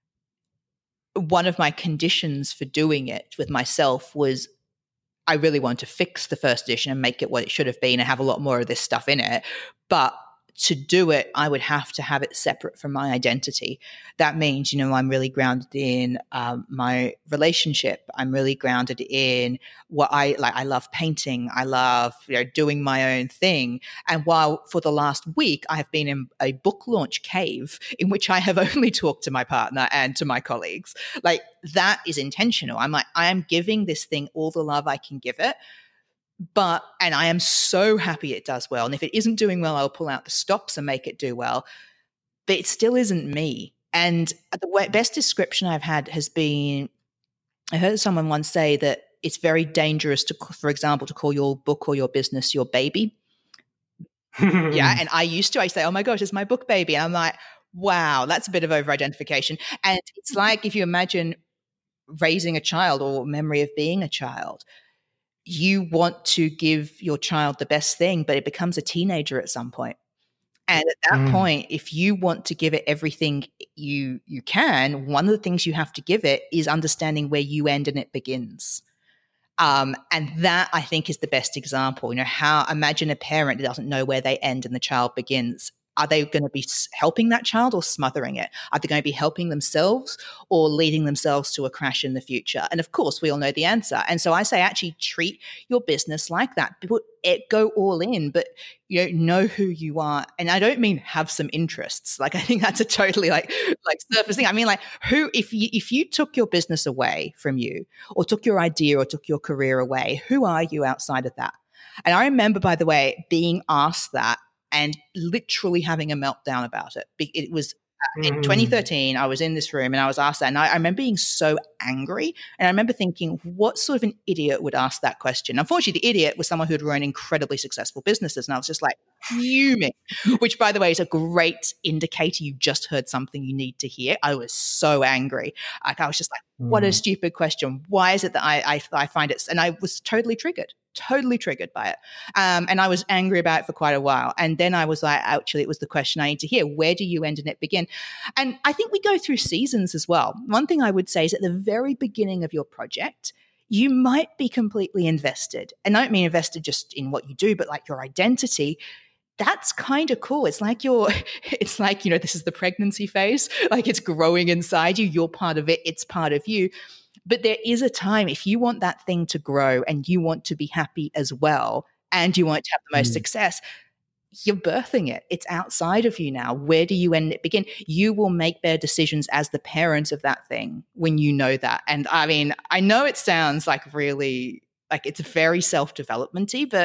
one of my conditions for doing it with myself was I really want to fix the first edition and make it what it should have been and have a lot more of this stuff in it. But to do it, I would have to have it separate from my identity. That means, you know, I'm really grounded in um, my relationship. I'm really grounded in what I like. I love painting. I love, you know, doing my own thing. And while for the last week I have been in a book launch cave in which I have only talked to my partner and to my colleagues, like that is intentional. I'm like, I am giving this thing all the love I can give it. But, and I am so happy it does well. And if it isn't doing well, I'll pull out the stops and make it do well. But it still isn't me. And the way, best description I've had has been, I heard someone once say that it's very dangerous to, for example, to call your book or your business your baby. Yeah. And I used to, I say, oh my gosh, it's my book baby. And I'm like, wow, that's a bit of over-identification. And it's like if you imagine raising a child or memory of being a child, you want to give your child the best thing, but it becomes a teenager at some point. And at that mm. point, if you want to give it everything you you can, one of the things you have to give it is understanding where you end and it begins. Um, and that, I think, is the best example. You know, how imagine a parent that doesn't know where they end and the child begins. Are they going to be helping that child or smothering it? Are they going to be helping themselves or leading themselves to a crash in the future? And of course, we all know the answer. And so I say, actually treat your business like that. Put it, go all in, but you know, know who you are. And I don't mean have some interests. Like I think that's a totally like like surface thing. I mean, like who if you if you took your business away from you, or took your idea, or took your career away, who are you outside of that? And I remember, by the way, being asked that and literally having a meltdown about it. It was uh, in twenty thirteen, I was in this room and I was asked that. And I, I remember being so angry. And I remember thinking, what sort of an idiot would ask that question? Unfortunately, the idiot was someone who had run incredibly successful businesses. And I was just like fuming, which, by the way, is a great indicator you just heard something you need to hear. I was so angry. Like I was just like, what a stupid question. Why is it that I, I, I find it? And I was totally triggered. Totally triggered by it. Um, and I was angry about it for quite a while. And then I was like, actually, it was the question I need to hear. Where do you end and it begin? And I think we go through seasons as well. One thing I would say is at the very beginning of your project, you might be completely invested. And I don't mean invested just in what you do, but like your identity. That's kind of cool. It's like you're, it's like, you know, this is the pregnancy phase. Like it's growing inside you. You're part of it. It's part of you. But there is a time if you want that thing to grow and you want to be happy as well, and you want to have the most mm. success, you're birthing it. It's outside of you now. Where do you end and it begin? You will make better decisions as the parent of that thing when you know that. And I mean, I know it sounds like really, like it's very self-development-y, but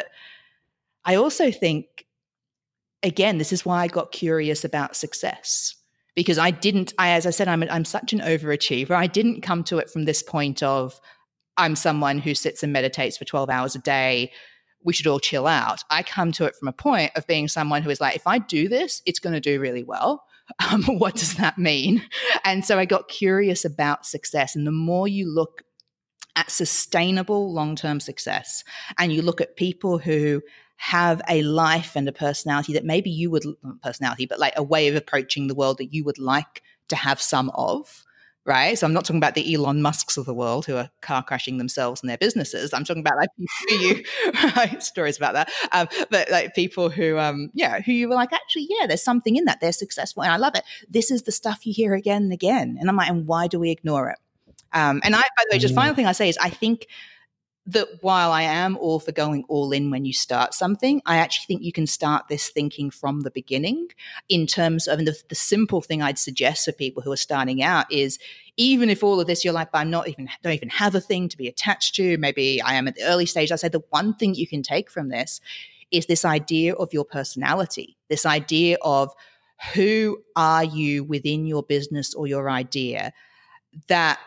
I also think, again, this is why I got curious about success. Because I didn't, I, as I said, I'm, I'm such an overachiever. I didn't come to it from this point of I'm someone who sits and meditates for twelve hours a day. We should all chill out. I come to it from a point of being someone who is like, if I do this, it's going to do really well. Um, what does that mean? And so I got curious about success. And the more you look at sustainable long-term success and you look at people who have a life and a personality that maybe you would, not personality, but like a way of approaching the world that you would like to have some of, right? So I'm not talking about the Elon Musks of the world who are car crashing themselves and their businesses. I'm talking about like people who you, stories about that, um, but like people who, um, yeah, who you were like, actually, yeah, there's something in that. They're successful and I love it. This is the stuff you hear again and again. And I'm like, and why do we ignore it? Um, and I, by the way, just final thing I say is I think that while I am all for going all in when you start something, I actually think you can start this thinking from the beginning in terms of, and the, the simple thing I'd suggest for people who are starting out is, even if all of this, you're like, I'm not even, don't even have a thing to be attached to, maybe I am at the early stage, I say the one thing you can take from this is this idea of your personality, this idea of who are you within your business or your idea that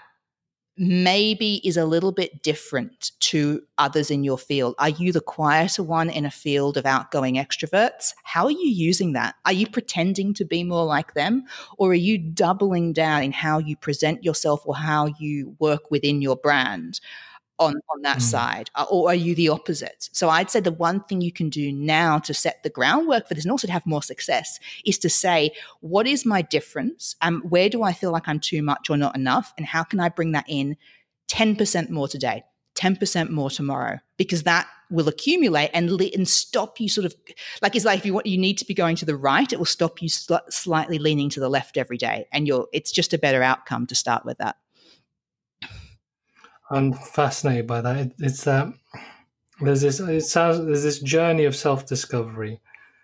maybe is a little bit different to others in your field. Are you the quieter one in a field of outgoing extroverts? How are you using that? Are you pretending to be more like them? Or are you doubling down in how you present yourself or how you work within your brand on, on that mm. side? Or are you the opposite? So I'd say the one thing you can do now to set the groundwork for this and also to have more success is to say, what is my difference? Um, where do I feel like I'm too much or not enough? And how can I bring that in ten percent more today, ten percent more tomorrow? Because that will accumulate and le- and stop you sort of like it's like if you want you need to be going to the right, it will stop you sl- slightly leaning to the left every day, and you're it's just a better outcome to start with that. I'm fascinated by that. It, it's that there's this it sounds there's this journey of self discovery,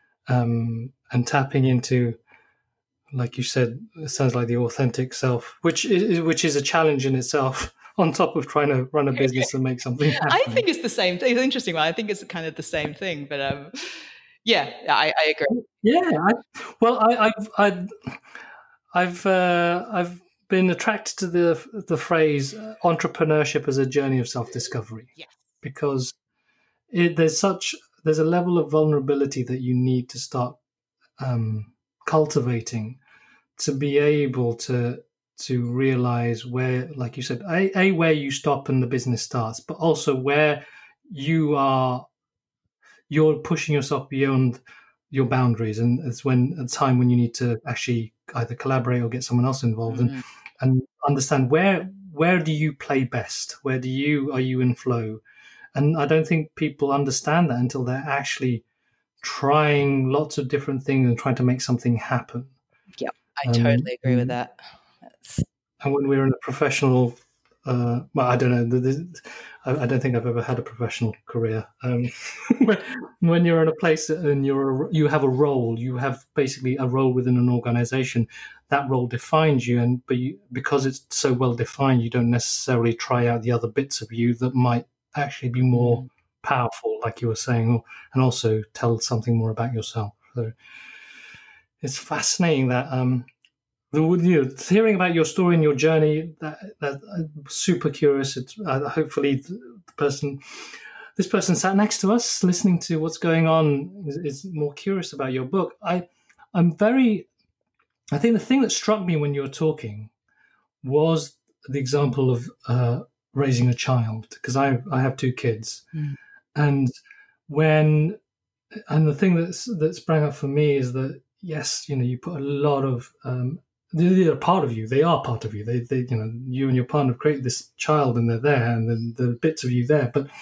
um, and tapping into, like you said, it sounds like the authentic self, which is which is a challenge in itself. On top of trying to run a business and make something happen. I think it's the same thing. It's interesting. Well, I think it's kind of the same thing, but um, yeah, I, I agree. Yeah, I, well, I, I've I've I've, uh, I've been attracted to the the phrase entrepreneurship as a journey of self discovery. Yes. Because it, there's such there's a level of vulnerability that you need to start um, cultivating to be able to. to realize where, like you said, a, a where you stop and the business starts, but also where you are, you're pushing yourself beyond your boundaries, and it's when a time when you need to actually either collaborate or get someone else involved, mm-hmm. and and understand where where do you play best, where do you are you in flow, and I don't think people understand that until they're actually trying lots of different things and trying to make something happen. Yep, I um, totally agree with that. And when we're in a professional, uh, well, I don't know, I don't think I've ever had a professional career. Um, when, when you're in a place and you're you have a role, you have basically a role within an organization. That role defines you, and but you, because it's so well defined, you don't necessarily try out the other bits of you that might actually be more mm. powerful, like you were saying, or, and also tell something more about yourself. So it's fascinating that. Um, The, you know, hearing about your story and your journey, that, that I'm super curious. It's, uh, hopefully, the person, this person sat next to us, listening to what's going on, is, is more curious about your book. I, I'm very. I think the thing that struck me when you were talking was the example of uh, raising a child, because I I have two kids, mm. and when and the thing that's that sprang up for me is that yes, you know, you put a lot of um, they're part of you. They are part of you. They, they, you know, you and your partner create this child, and they're there, and the, the bits of you there. But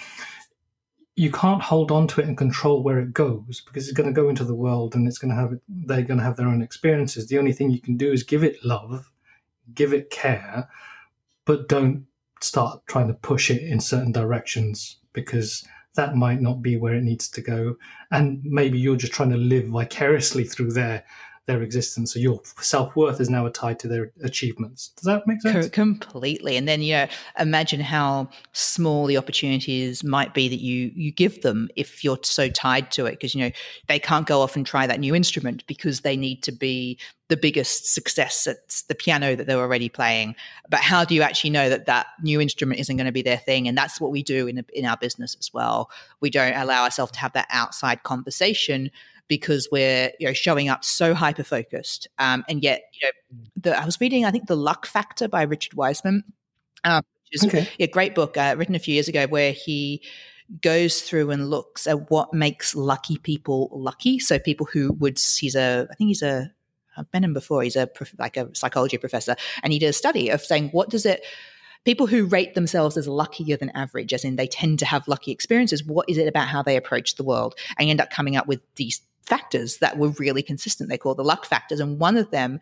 you can't hold on to it and control where it goes, because it's going to go into the world, and it's going to have. They're going to have their own experiences. The only thing you can do is give it love, give it care, but don't start trying to push it in certain directions, because that might not be where it needs to go. And maybe you're just trying to live vicariously through their. their existence. So your self-worth is now tied to their achievements. Does that make sense? Completely. And then, you know, imagine how small the opportunities might be that you you give them if you're so tied to it, because, you know, they can't go off and try that new instrument because they need to be the biggest success at the piano that they're already playing. But how do you actually know that that new instrument isn't going to be their thing? And that's what we do in, in our business as well. We don't allow ourselves to have that outside conversation because we're, you know, showing up so hyper focused, um, and yet, you know, the, I was reading, I think, The Luck Factor by Richard Wiseman, um, which is okay. a great book uh, written a few years ago, where he goes through and looks at what makes lucky people lucky. So people who would, he's a, I think he's a, I've met him before. He's a like a psychology professor, and he did a study of saying, what does it? People who rate themselves as luckier than average, as in they tend to have lucky experiences, what is it about how they approach the world? And you end up coming up with these factors that were really consistent. They call the luck factors. And one of them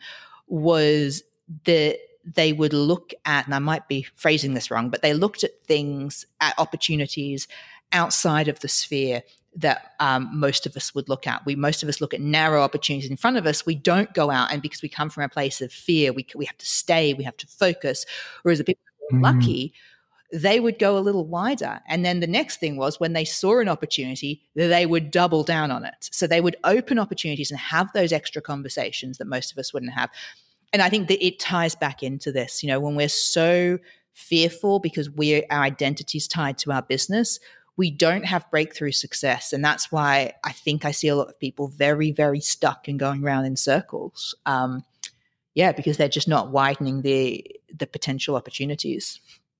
was that they would look at, and I might be phrasing this wrong, but they looked at things, at opportunities outside of the sphere that um, most of us would look at. We, most of us look at narrow opportunities in front of us. We don't go out, and because we come from a place of fear, we, we have to stay, we have to focus. Whereas the people who are mm. lucky, they would go a little wider. And then the next thing was, when they saw an opportunity, they would double down on it. So they would open opportunities and have those extra conversations that most of us wouldn't have. And I think that it ties back into this, you know, when we're so fearful because we're, our identity is tied to our business, we don't have breakthrough success. And that's why I think I see a lot of people very, very stuck and going around in circles. Um, yeah, because they're just not widening the the potential opportunities.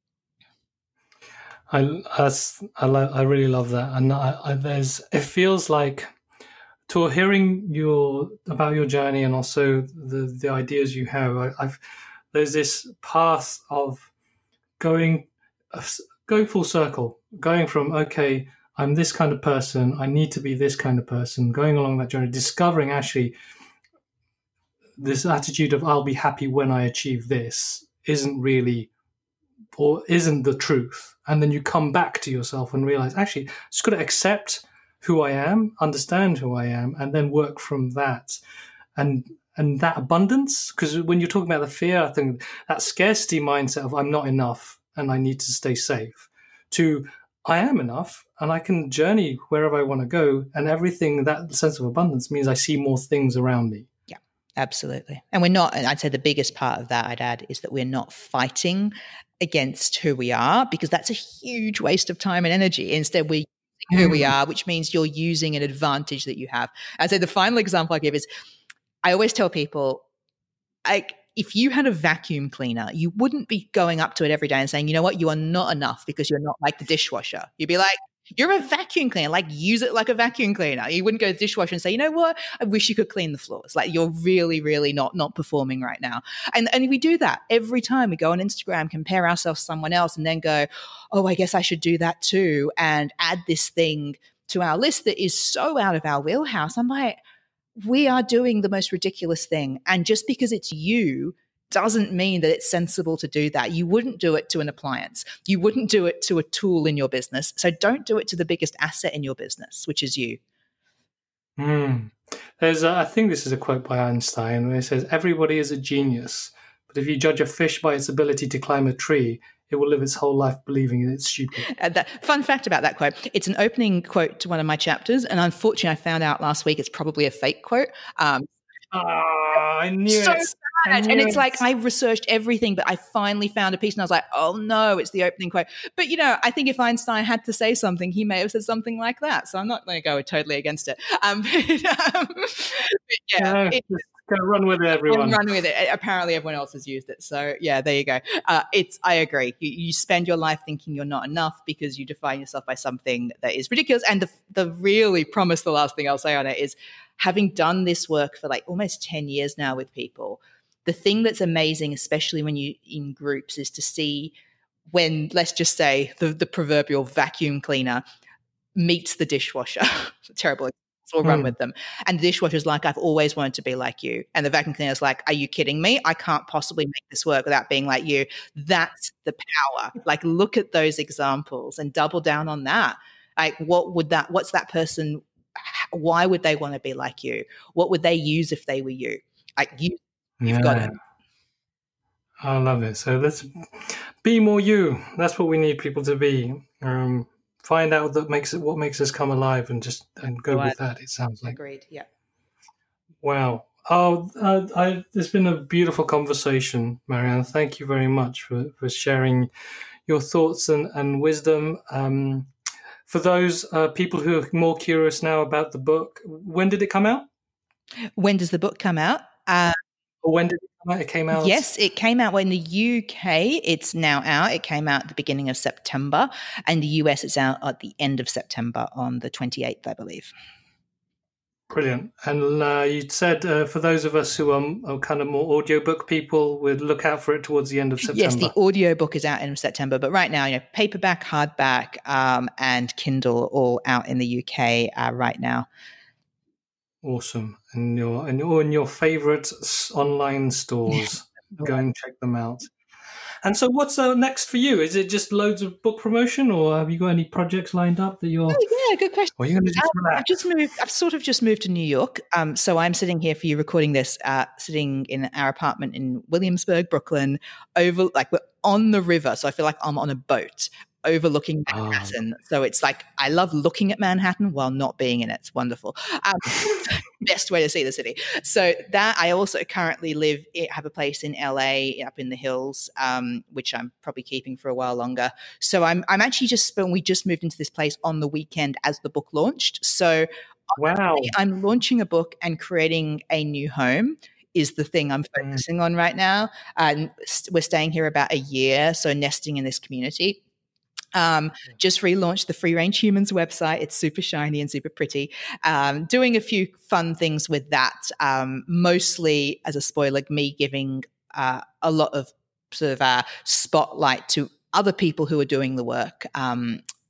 I I, lo- I really love that, and I, I, there's it feels like, to hearing your about your journey and also the the ideas you have. I, I've there's this path of going going full circle, going from okay, I'm this kind of person. I need to be this kind of person. Going along that journey, discovering actually this attitude of I'll be happy when I achieve this isn't really or isn't the truth. And then you come back to yourself and realize, actually, I just got to accept who I am, understand who I am, and then work from that. And and that abundance, because when you're talking about the fear, I think that scarcity mindset of I'm not enough and I need to stay safe, to I am enough and I can journey wherever I want to go. And everything, that sense of abundance means I see more things around me. Yeah, absolutely. And we're not, and I'd say the biggest part of that I'd add is that we're not fighting against who we are, because that's a huge waste of time and energy. Instead, we're using who we are, which means you're using an advantage that you have. I'd say the final example I give is I always tell people, like, if you had a vacuum cleaner, you wouldn't be going up to it every day and saying, you know what, you are not enough because you're not like the dishwasher. You'd be like, you're a vacuum cleaner, like use it like a vacuum cleaner. You wouldn't go to the dishwasher and say, you know what, I wish you could clean the floors. Like, you're really, really not not performing right now. And, and we do that every time we go on Instagram, compare ourselves to someone else and then go, oh, I guess I should do that too, and add this thing to our list that is so out of our wheelhouse. I'm like, we are doing the most ridiculous thing. And just because it's you doesn't mean that it's sensible to do that. You wouldn't do it to an appliance. You wouldn't do it to a tool in your business. So don't do it to the biggest asset in your business, which is you. Mm. There's, a, I think this is a quote by Einstein where it says, everybody is a genius, but if you judge a fish by its ability to climb a tree, it will live its whole life believing it's stupid. And that, fun fact about that quote, it's an opening quote to one of my chapters. And unfortunately, I found out last week it's probably a fake quote. Um, oh, I knew so it. I knew and it's it. like I researched everything, but I finally found a piece and I was like, oh no, it's the opening quote. But, you know, I think if Einstein had to say something, he may have said something like that. So I'm not going to go totally against it. Um, but, um, but yeah. No, it, Go run with it, everyone. Run with it. Apparently, everyone else has used it. So, yeah, there you go. Uh, it's. I agree. You, you spend your life thinking you're not enough because you define yourself by something that is ridiculous. And the the really promise, the last thing I'll say on it is, having done this work for like almost ten years now with people, the thing that's amazing, especially when you in groups, is to see when, let's just say, the the proverbial vacuum cleaner meets the dishwasher. Terrible. We'll run mm. with them. And the dishwasher's like, I've always wanted to be like you. And the vacuum cleaner's like, are you kidding me? I can't possibly make this work without being like you. That's the power. Like, look at those examples and double down on that. Like, what would that, what's that person, why would they want to be like you? What would they use if they were you? Like, you, you've yeah. got it. I love it. So let's be more you. That's what we need people to be. Um, Find out that makes it what makes us come alive, and just and go right. with that. It sounds like. Agreed. Yeah. Wow. Oh, uh, I, it's been a beautiful conversation, Marianne. Thank you very much for, for sharing your thoughts and and wisdom. Um, for those uh, people who are more curious now about the book, when did it come out? When does the book come out? Uh, or when did it come out? It came out. Yes, it came out in the U K. It's now out. It came out at the beginning of September. And the U S, it's out at the end of September on the twenty-eighth, I believe. Brilliant. And uh, you said uh, for those of us who are, are kind of more audiobook people, we'd look out for it towards the end of September. Yes, the audiobook is out in September. But right now, you know, paperback, hardback, um, and Kindle all out in the U K uh, right now. Awesome. And your and your, and your favorite online stores. Go and check them out. And so what's uh, next for you? Is it just loads of book promotion, or have you got any projects lined up that you're... Oh, yeah, good question. Or are you going to just relax? I've just moved, I've sort of just moved to New York. Um, so I'm sitting here for you recording this, uh, sitting in our apartment in Williamsburg, Brooklyn, over, like, we're on the river. So I feel like I'm on a boat overlooking Manhattan. Oh. So it's like, I love looking at Manhattan while not being in it. It's wonderful. Um, best way to see the city. So that I also currently live, have a place in L A up in the hills, um, which I'm probably keeping for a while longer. So I'm, I'm actually just, we just moved into this place on the weekend as the book launched. So wow, I'm launching a book and creating a new home is the thing I'm focusing on right now. And we're staying here about a year. So nesting in this community. Um, just relaunched the Free Range Humans website. It's super shiny and super pretty. Um, doing a few fun things with that, um, mostly as a spoiler, me giving uh, a lot of sort of uh, spotlight to other people who are doing the work. Um,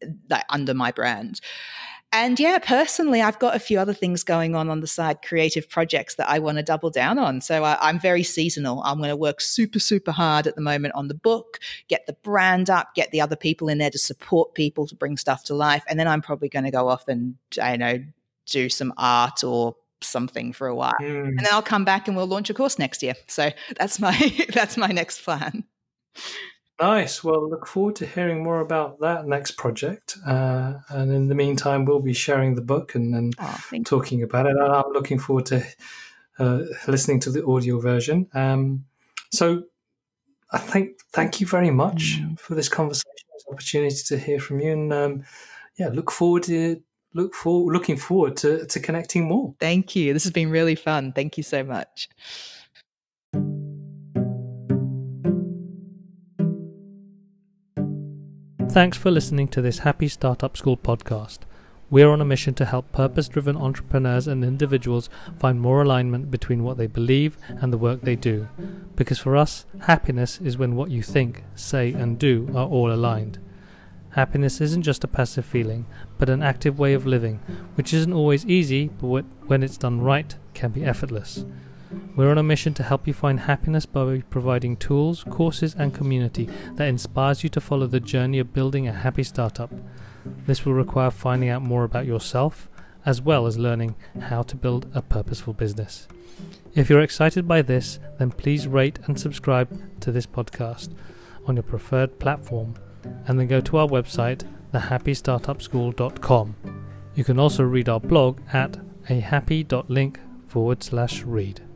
like under my brand. And yeah, personally, I've got a few other things going on on the side, creative projects that I want to double down on. So I, I'm very seasonal. I'm going to work super, super hard at the moment on the book, get the brand up, get the other people in there to support people to bring stuff to life. And then I'm probably going to go off and, I know, do some art or something for a while. Mm. And then I'll come back and we'll launch a course next year. So that's my that's my next plan. Nice. Well, look forward to hearing more about that next project. Uh, and in the meantime, we'll be sharing the book and, and oh, talking you. about it. And I'm looking forward to uh, listening to the audio version. Um, so I think thank you very much mm. for this conversation, this opportunity to hear from you. And um, yeah, look forward to look for looking forward to, to connecting more. Thank you. This has been really fun. Thank you so much. Thanks for listening to this Happy Startup School podcast. We're on a mission to help purpose-driven entrepreneurs and individuals find more alignment between what they believe and the work they do. Because for us, happiness is when what you think, say and do are all aligned. Happiness isn't just a passive feeling, but an active way of living, which isn't always easy, but when it's done right, can be effortless. We're on a mission to help you find happiness by providing tools, courses and community that inspires you to follow the journey of building a happy startup. This will require finding out more about yourself, as well as learning how to build a purposeful business. If you're excited by this, then please rate and subscribe to this podcast on your preferred platform, and then go to our website, the happy startup school dot com. You can also read our blog at a happy dot link forward slash read.